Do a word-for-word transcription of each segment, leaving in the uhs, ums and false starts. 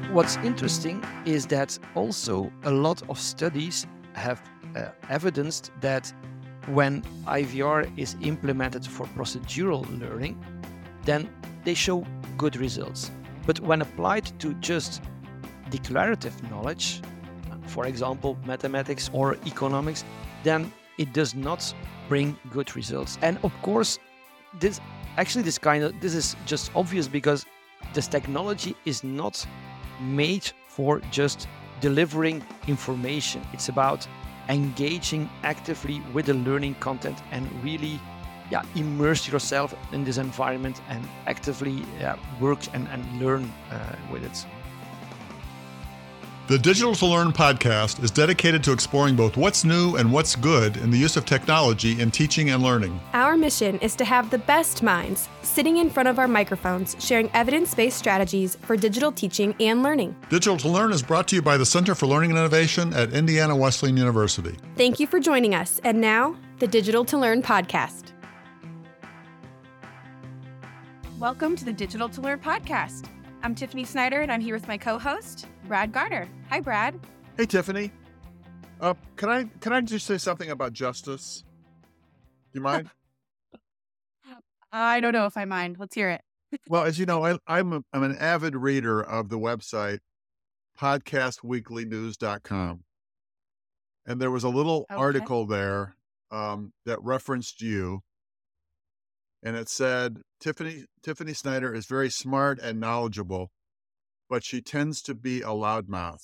What's interesting is that also a lot of studies have uh, evidenced that when I V R is implemented for procedural learning, then they show good results. But when applied to just declarative knowledge, for example, mathematics or economics, then it does not bring good results. And of course, this actually this kind of this is just obvious because this technology is not made for just delivering information. It's about engaging actively with the learning content and really yeah, immerse yourself in this environment and actively yeah, work and, and learn uh, with it. The Digital to Learn podcast is dedicated to exploring both what's new and what's good in the use of technology in teaching and learning. Our mission is to have the best minds sitting in front of our microphones, sharing evidence-based strategies for digital teaching and learning. Digital to Learn is brought to you by the Center for Learning and Innovation at Indiana Wesleyan University. Thank you for joining us. And now, the Digital to Learn podcast. Welcome to the Digital to Learn podcast. I'm Tiffany Snyder, and I'm here with my co-host, Brad Garner. Hi, Brad. Hey, Tiffany. Uh, can I can I just say something about justice? Do you mind? I don't know if I mind. Let's hear it. Well, as you know, I, I'm a, I'm an avid reader of the website podcast weekly news dot com, and there was a little Okay. article there um, that referenced you, and it said Tiffany Tiffany Snyder is very smart and knowledgeable, but she tends to be a loudmouth.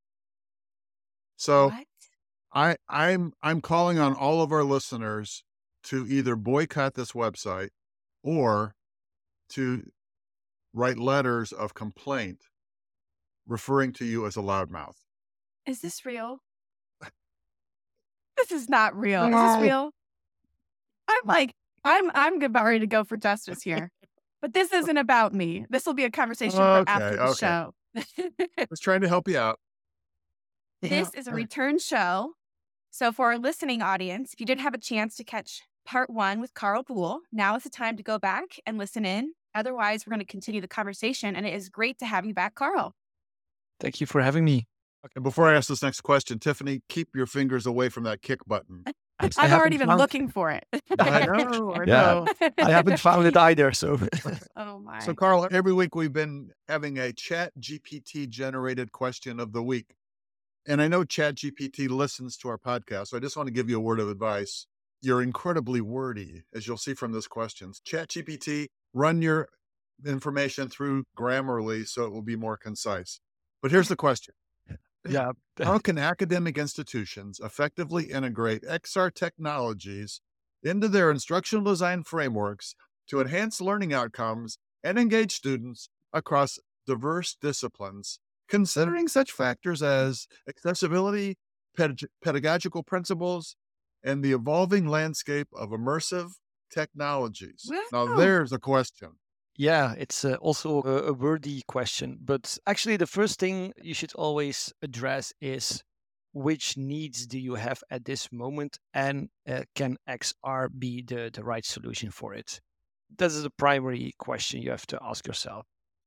So What? I I'm I'm calling on all of our listeners to either boycott this website or to write letters of complaint referring to you as a loudmouth. Is this real? This is not real. Is this real? I'm like, I'm I'm about ready to go for justice here. But this isn't about me. This will be a conversation for Okay, after the okay. show. I was trying to help you out. This is a return show. So for our listening audience, if you didn't have a chance to catch part one with Carl Buhl, now is the time to go back and listen in. Otherwise, we're going to continue the conversation, and it is great to have you back, Carl. Thank you for having me. Okay, before I ask this next question, Tiffany, keep your fingers away from that kick button. I've haven't already been found- looking for it. I know, I Yeah. know. I haven't found it either, so Oh my. So, Carl, every week we've been having a Chat G P T generated question of the week. And I know Chat G P T listens to our podcast, so I just want to give you a word of advice. You're incredibly wordy, as you'll see from this question. Chat G P T, run your information through Grammarly so it will be more concise. But here's the question. yeah. How can academic institutions effectively integrate X R technologies into their instructional design frameworks to enhance learning outcomes and engage students across diverse disciplines, considering such factors as accessibility, pedag- pedagogical principles, and the evolving landscape of immersive technologies? Now, Wow. there's a question. Yeah, it's uh, also a, a wordy question. But actually, the first thing you should always address is which needs do you have at this moment, and uh, can X R be the, the right solution for it? That is the primary question you have to ask yourself.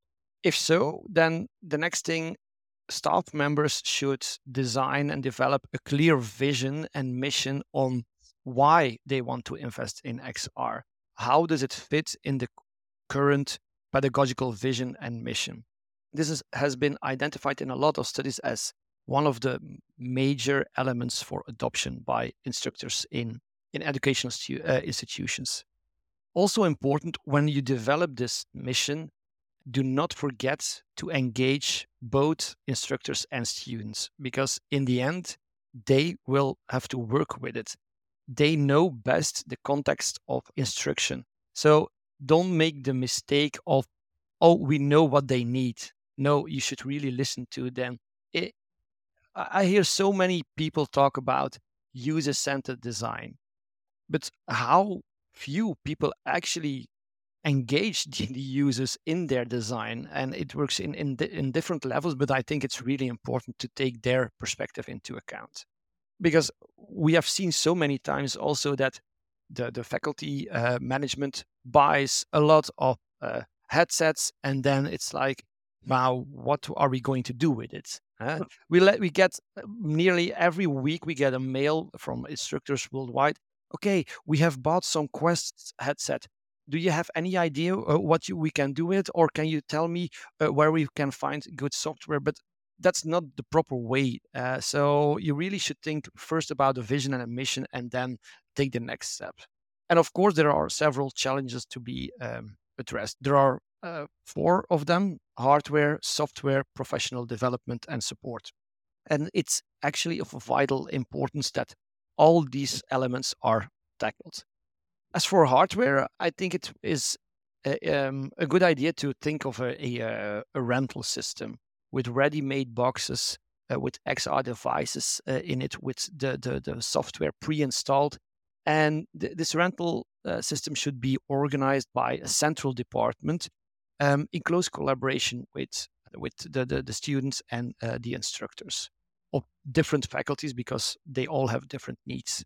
If so, then the next thing, staff members should design and develop a clear vision and mission on why they want to invest in X R. How does it fit in the current pedagogical vision and mission? This is, has been identified in a lot of studies as one of the major elements for adoption by instructors in, in educational stu- uh, institutions. Also important, when you develop this mission, do not forget to engage both instructors and students, because in the end, they will have to work with it. They know best the context of instruction. So don't make the mistake of, oh, we know what they need. No, you should really listen to them. It, I I hear so many people talk about user-centered design, but how few people actually engage the the users in their design, and it works in, in, di- in different levels, but I think it's really important to take their perspective into account. Because we have seen so many times also that the, the faculty uh, management buys a lot of uh, headsets, and then it's like, Now, what are we going to do with it? Uh, we let we get uh, nearly every week we get a mail from instructors worldwide. Okay, we have bought some Quest headset. Do you have any idea uh, what you, we can do with it, or can you tell me uh, where we can find good software? But that's not the proper way. Uh, so you really should think first about a vision and a mission, and then take the next step. And of course, there are several challenges to be um, addressed. There are uh, four of them: hardware, software, professional development, and support. And it's actually of vital importance that all these elements are tackled. As for hardware, I think it is a, um, a good idea to think of a, a, uh, a rental system with ready-made boxes, uh, with X R devices uh, in it, with the, the, the software pre-installed. And th- this rental uh, system should be organized by a central department um, in close collaboration with, with the, the, the students and uh, the instructors of different faculties, because they all have different needs.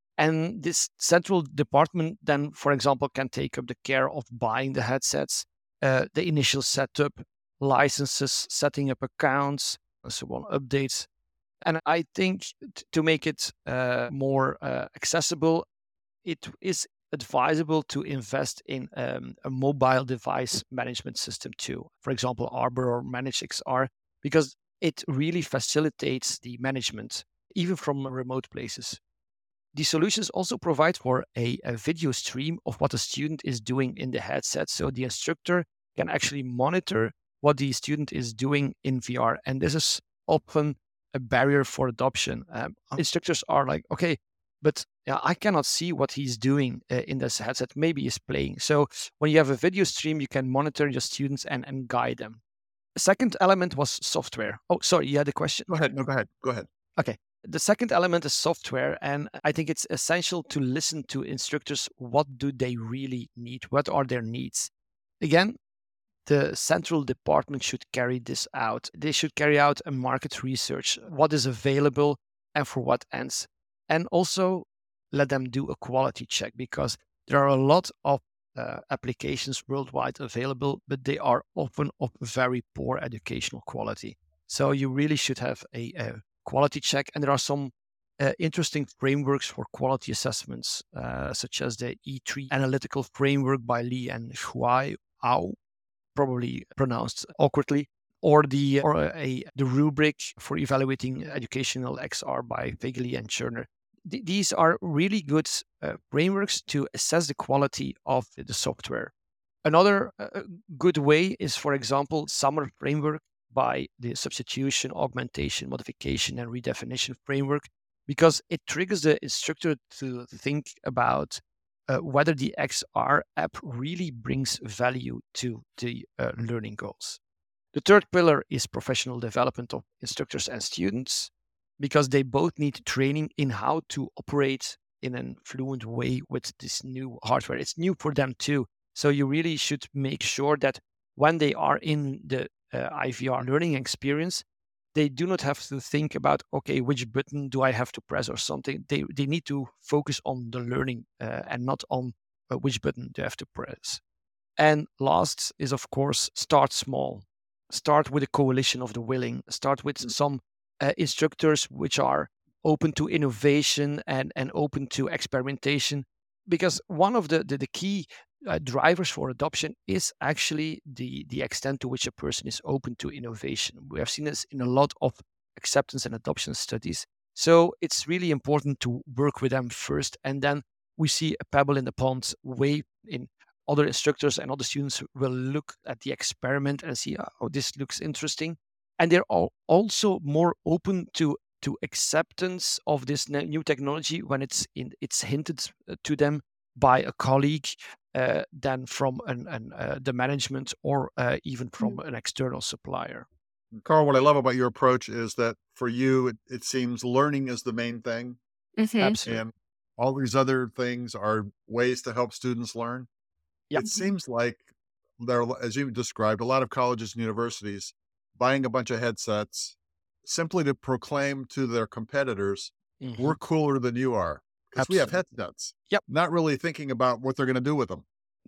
And this central department then, for example, can take up the care of buying the headsets, uh, the initial setup, licenses, setting up accounts, and so on, updates. And I think t- to make it uh, more uh, accessible, it is advisable to invest in um, a mobile device management system too. For example, Arbor or ManageXR, because it really facilitates the management, even from remote places. These solutions also provide for a, a video stream of what a student is doing in the headset. So the instructor can actually monitor what the student is doing in V R. And this is often a barrier for adoption. Um, instructors are like, okay, but yeah, I cannot see what he's doing uh, in this headset. Maybe he's playing. So when you have a video stream, you can monitor your students and, and guide them. The second element was software. Oh, sorry, you had a question? Go ahead. No, go ahead. Go ahead. Okay. The second element is software, and I think it's essential to listen to instructors. What do they really need? What are their needs? Again, the central department should carry this out. They should carry out a market research, what is available and for what ends. And also let them do a quality check, because there are a lot of uh, applications worldwide available, but they are often of very poor educational quality. So you really should have a, a quality check. And there are some uh, interesting frameworks for quality assessments, uh, such as the E three Analytical Framework by Lee and Huai Ao, probably pronounced awkwardly, or the or a the rubric for evaluating educational X R by Feigley and Cherner. Th- these are really good uh, frameworks to assess the quality of the software. Another uh, good way is, for example, Summer Framework by the Substitution, Augmentation, Modification, and Redefinition Framework, because it triggers the instructor to think about uh, whether the X R app really brings value to the uh, learning goals. The third pillar is professional development of instructors and students, because they both need training in how to operate in a fluent way with this new hardware. It's new for them too. So you really should make sure that when they are in the uh, I V R learning experience, they do not have to think about, okay, which button do I have to press or something. They they need to focus on the learning uh, and not on uh, which button they have to press. And last is, of course, start small. Start with a coalition of the willing. Start with some uh, instructors which are open to innovation and, and open to experimentation. Because one of the, the, the key uh, drivers for adoption is actually the, the extent to which a person is open to innovation. We have seen this in a lot of acceptance and adoption studies. So it's really important to work with them first, and then we see a pebble in the pond way in other instructors and other students will look at the experiment and see, oh, this looks interesting. And they're all also more open to, to acceptance of this new technology when it's in, it's hinted to them by a colleague uh, than from an, an, uh, the management or uh, even from mm. an external supplier. Carl, what I love about your approach is that for you, it, it seems learning is the main thing. Mm-hmm. Absolutely. And all these other things are ways to help students learn. Yep. It seems like there are, as you described, a lot of colleges and universities buying a bunch of headsets simply to proclaim to their competitors, mm-hmm. we're cooler than you are because we have headsets. Yep. Not really thinking about what they're going to do with them. No.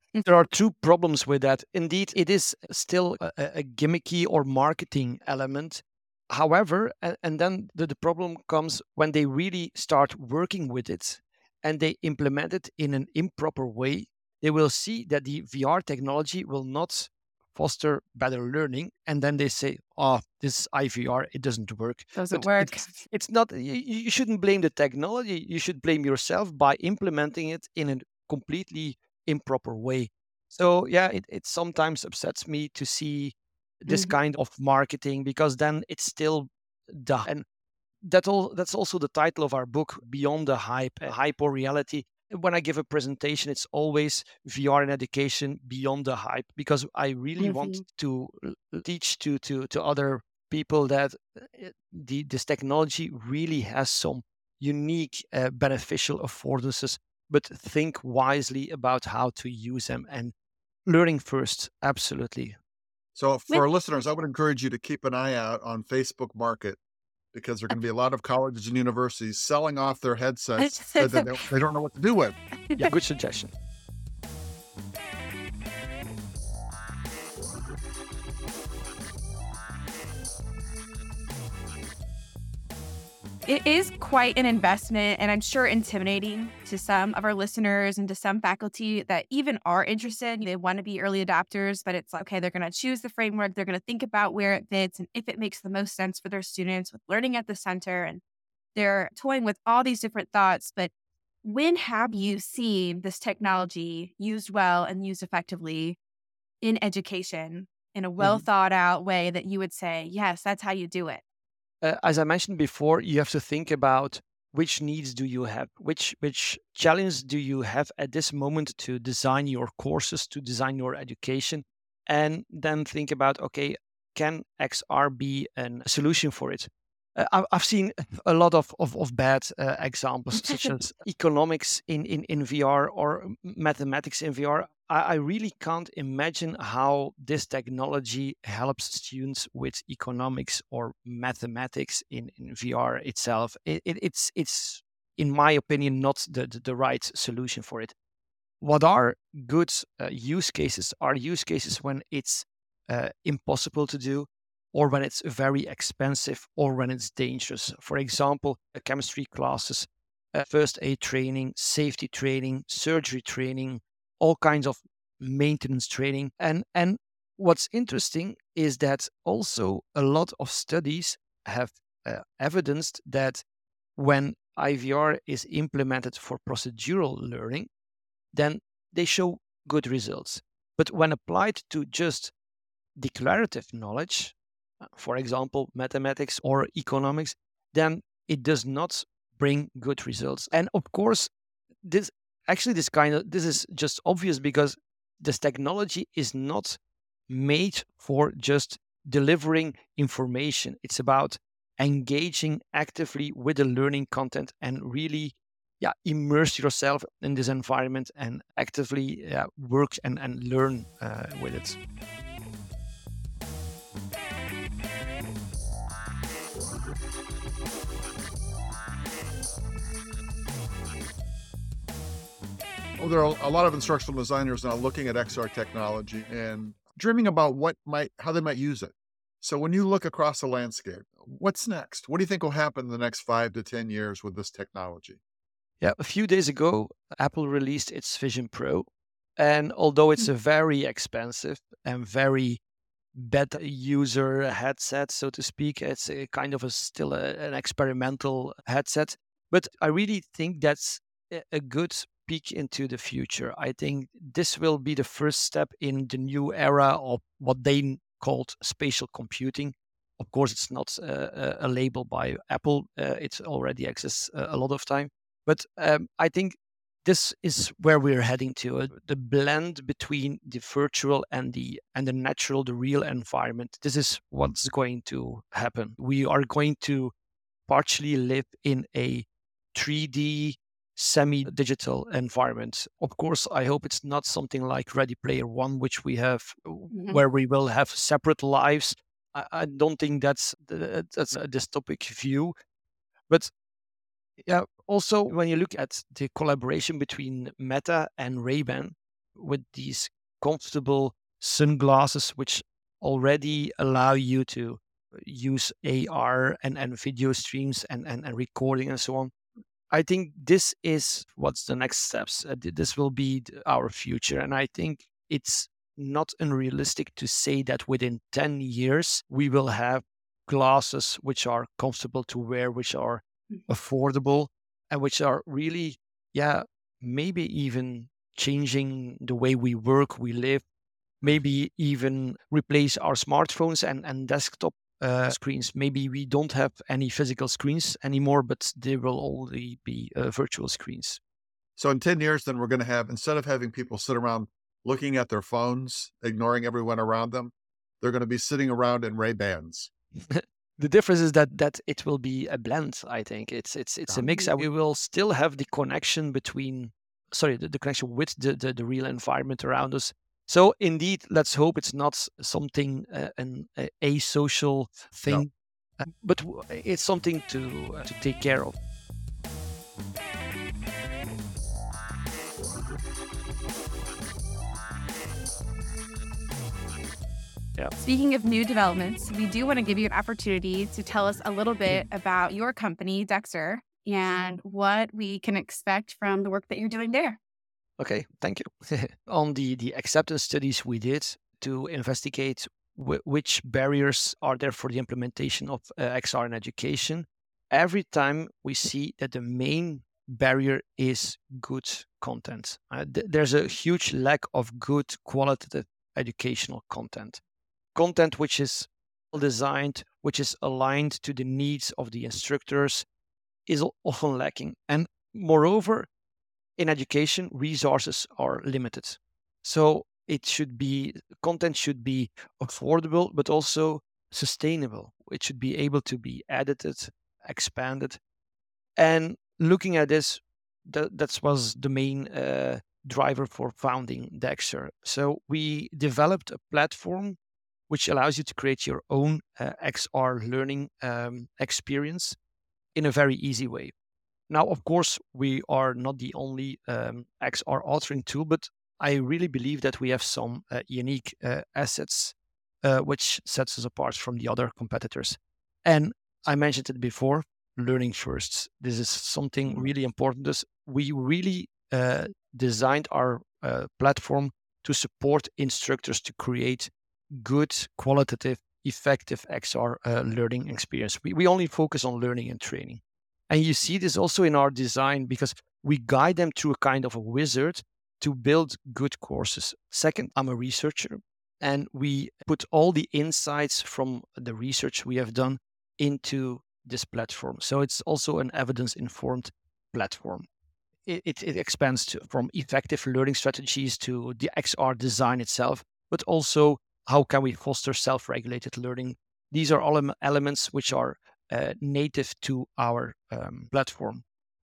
there are two problems with that. Indeed, it is still a, a gimmicky or marketing element. However, and, and then the, the problem comes when they really start working with it and they implement it in an improper way. They will see that the V R technology will not foster better learning. And then they say, oh, this is I V R, it doesn't work. Doesn't But work. It's, it's not, you, you shouldn't blame the technology. You should blame yourself by implementing it in a completely improper way. So yeah, it, it sometimes upsets me to see this Mhm. kind of marketing because then it's still the and that all that's also the title of our book, Beyond the Hype, uh, Hype or Reality. When I give a presentation, it's always V R in education beyond the hype because I really want Mhm. to l- teach to to to other people that uh, the this technology really has some unique uh, beneficial affordances, but think wisely about how to use them and learning first. Absolutely. So, for With our listeners, I would encourage you to keep an eye out on Facebook Market because there are going to be a lot of colleges and universities selling off their headsets that they don't, they don't know what to do with. Yeah, good suggestion. It is quite an investment, and I'm sure intimidating to some of our listeners and to some faculty that even are interested. They want to be early adopters, but it's like, okay, they're going to choose the framework. They're going to think about where it fits and if it makes the most sense for their students with learning at the center. And they're toying with all these different thoughts. But when have you seen this technology used well and used effectively in education in a well Mhm. thought out way that you would say, yes, that's how you do it? Uh, as I mentioned before, you have to think about which needs do you have, which which challenge do you have at this moment to design your courses, to design your education, and then think about, okay, can X R be an- a solution for it? Uh, I- I've seen a lot of of, of bad uh, examples, such as economics in, in, in V R or m- mathematics in V R. I, I really can't imagine how this technology helps students with economics or mathematics in, in V R itself. It, it, it's it's in my opinion not the, the, the right solution for it. What are good uh, use cases are use cases when it's uh, impossible to do, or when it's very expensive, or when it's dangerous. For example, uh, chemistry classes, uh, first aid training, safety training, surgery training, all kinds of maintenance training. And and what's interesting is that also a lot of studies have uh, evidenced that when I V R is implemented for procedural learning, then they show good results. But when applied to just declarative knowledge, uh, for example, mathematics or economics, then it does not bring good results. And of course, this actually this kind of this is just obvious because this technology is not made for just delivering information. It's about engaging actively with the learning content and really yeah immerse yourself in this environment and actively yeah, work and, and learn uh, with it. Oh, there are a lot of instructional designers now looking at X R technology and dreaming about what might, how they might use it. So, when you look across the landscape, what's next? What do you think will happen in the next five to ten years with this technology? Yeah, a few days ago, Apple released its Vision Pro. And although it's a very expensive and very beta user headset, so to speak, it's a kind of a still a, an experimental headset. But I really think that's a a good peek into the future. I think this will be the first step in the new era of what they n- called spatial computing. Of course, it's not uh, a a label by Apple. Uh, it already exists uh, a lot of time. But um, I think this is where we're heading to, uh, the blend between the virtual and the and the natural, the real environment. This is what's going to happen. We are going to partially live in a three D semi-digital environment. Of course, I hope it's not something like Ready Player One, which we have Mhm. where we will have separate lives. I, I don't think that's the- that's a dystopic view. But yeah, also when you look at the collaboration between Meta and Ray-Ban, with these comfortable sunglasses, which already allow you to use A R and, and video streams and, and, and recording and so on. I think this is what's the next steps. Uh, this will be our future. And I think it's not unrealistic to say that within ten years, we will have glasses which are comfortable to wear, which are affordable, and which are really, yeah, maybe even changing the way we work, we live, maybe even replace our smartphones and, and desktop uh, screens. Maybe we don't have any physical screens anymore, but they will only be uh, virtual screens. So in ten years, then we're going to have, instead of having people sit around looking at their phones, ignoring everyone around them, they're going to be sitting around in Ray-Bans. The difference is that that it will be a blend. I think it's it's it's a mix. We will still have the connection between, sorry, the, the connection with the, the the real environment around us. So indeed, let's hope it's not something uh, an a, a social thing, no. uh, but it's something to uh, to take care of. Yeah. Speaking of new developments, we do want to give you an opportunity to tell us a little bit about your company, Dexter, and what we can expect from the work that you're doing there. Okay, thank you. On the, the acceptance studies we did to investigate w- which barriers are there for the implementation of uh, X R in education, every time we see that the main barrier is good content. Uh, th- there's a huge lack of good qualitative educational content. Content which is well designed, which is aligned to the needs of the instructors, is often lacking. And moreover, in education, resources are limited. So it should be, content should be affordable, but also sustainable. It should be able to be edited, expanded. And looking at this, that, that was the main uh, driver for founding Dexter. So we developed a platform which allows you to create your own uh, X R learning um, experience in a very easy way. Now, of course, we are not the only um, X R authoring tool, but I really believe that we have some uh, unique uh, assets uh, which sets us apart from the other competitors. And I mentioned it before, learning first. This is something really important. This, we really uh, designed our uh, platform to support instructors to create good, qualitative, effective X R uh, learning experience. We, we only focus on learning and training. And you see this also in our design because we guide them through a kind of a wizard to build good courses. Second, I'm a researcher, and we put all the insights from the research we have done into this platform. So it's also an evidence-informed platform. It, it, it expands to, from effective learning strategies to the X R design itself, but also how can we foster self-regulated learning. These are all elements which are uh, native to our um, platform.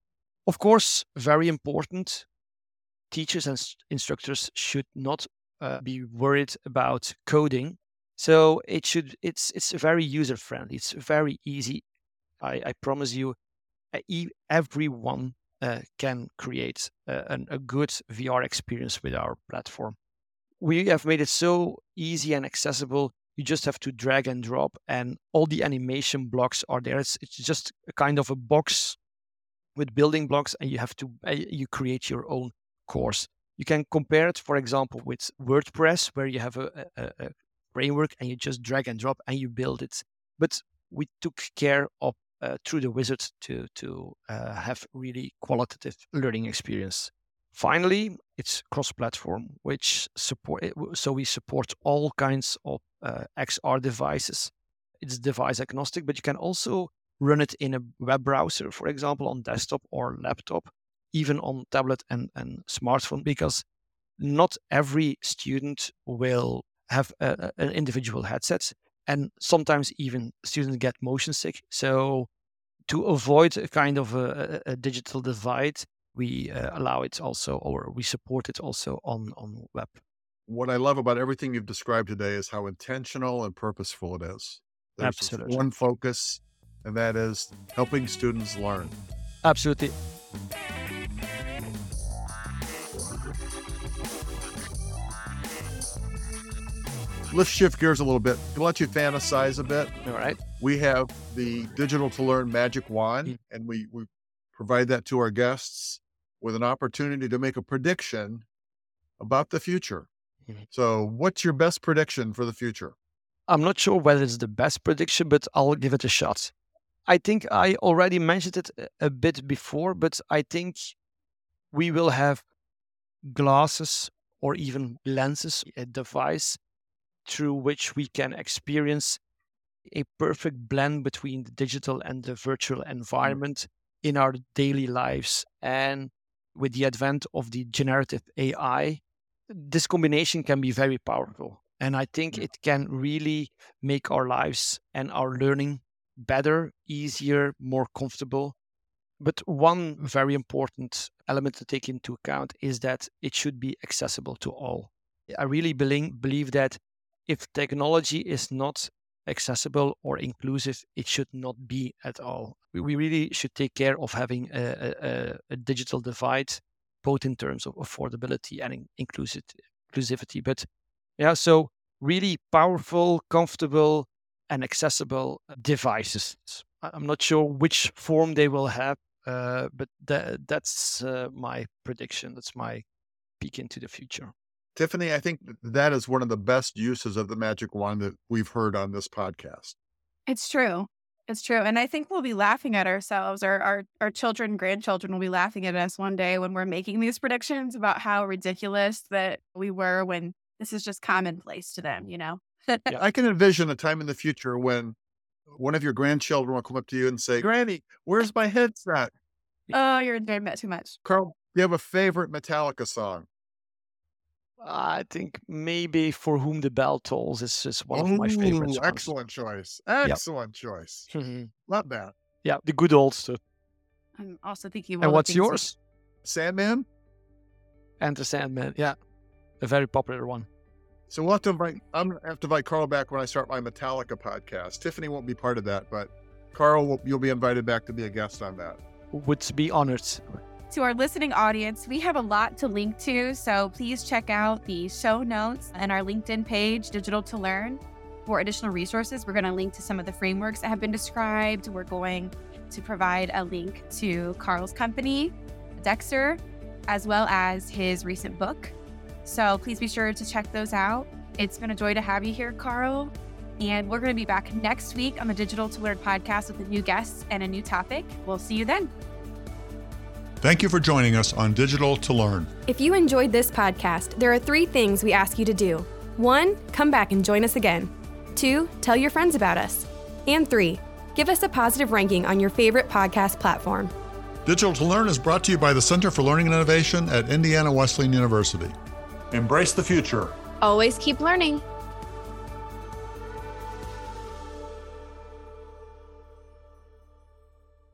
Of course, very important, teachers and st- instructors should not uh, be worried about coding. So it should, it's it's very user-friendly. It's very easy. I, I promise you, uh, e- everyone uh, can create uh, an, a good V R experience with our platform. We have made it so easy and accessible. You just have to drag and drop, and all the animation blocks are there. It's, it's just a kind of a box with building blocks, and you have to uh, you create your own course. You can compare it, for example, with WordPress, where you have a, a, a framework and you just drag and drop and you build it. But we took care of uh, through the wizard to to uh, have really qualitative learning experience. Finally, it's cross-platform, which support. So we support all kinds of uh, X R devices. It's device agnostic, but you can also run it in a web browser, for example, on desktop or laptop, even on tablet and, and smartphone, because not every student will have a, a, an individual headset, and sometimes even students get motion sick. So to avoid a kind of a, a digital divide, we uh, allow it also, or we support it also on, on web. What I love about everything you've described today is how intentional and purposeful it is. There's Absolutely. one focus, and that is helping students learn. Absolutely. let's shift gears a little bit. To let you fantasize a bit. All right. We have the Digital to Learn Magic Wand, mm-hmm. and we, we provide that to our guests with an opportunity to make a prediction about the future. Mm-hmm. So what's your best prediction for the future? I'm not sure whether it's the best prediction, but I'll give it a shot. I think I already mentioned it a bit before, but I think we will have glasses or even lenses, a device through which we can experience a perfect blend between the digital and the virtual environment in our daily lives. And with the advent of the generative A I, this combination can be very powerful. And I think it can really make our lives and our learning better, easier, more comfortable. But one very important element to take into account is that it should be accessible to all. I really believe, believe that if technology is not accessible or inclusive, it should not be at all. We really should take care of having a, a, a digital divide, both in terms of affordability and inclusive, inclusivity. But yeah, so really powerful, comfortable, and accessible devices. I'm not sure which form they will have, uh, but th- that's uh, my prediction. That's my peek into the future. Tiffany, I think that is one of the best uses of the Magic Wand that we've heard on this podcast. It's true. It's true. And I think we'll be laughing at ourselves, or our, our children, grandchildren will be laughing at us one day when we're making these predictions about how ridiculous that we were when this is just commonplace to them, you know? Yeah, I can envision a time in the future when one of your grandchildren will come up to you and say, Granny, where's my headset? Oh, you're enjoying that too much. Carl, do you have a favorite Metallica song? I think maybe For Whom the Bell Tolls is just one Ooh, of my favorite songs. Excellent choice. Excellent yep. choice. Love that. Yeah, the good old stuff. I'm also thinking. And what's yours? Sandman? Enter Sandman, yeah. A very popular one. So we'll have to invite, I'm going to have to invite Carl back when I start my Metallica podcast. Tiffany won't be part of that, but Carl, will, you'll be invited back to be a guest on that. Would be honored. To our listening audience, we have a lot to link to, so please check out the show notes and our LinkedIn page, Digital to Learn, for additional resources. We're going to link to some of the frameworks that have been described. We're going to provide a link to Carl's company, Dexter, as well as his recent book. So please be sure to check those out. It's been a joy to have you here, Carl. And we're going to be back next week on the Digital to Learn podcast with a new guest and a new topic. We'll see you then. Thank you for joining us on Digital to Learn. If you enjoyed this podcast, there are three things we ask you to do. One, come back and join us again. Two, tell your friends about us. And three, give us a positive ranking on your favorite podcast platform. Digital to Learn is brought to you by the Center for Learning and Innovation at Indiana Wesleyan University. Embrace the future. Always keep learning.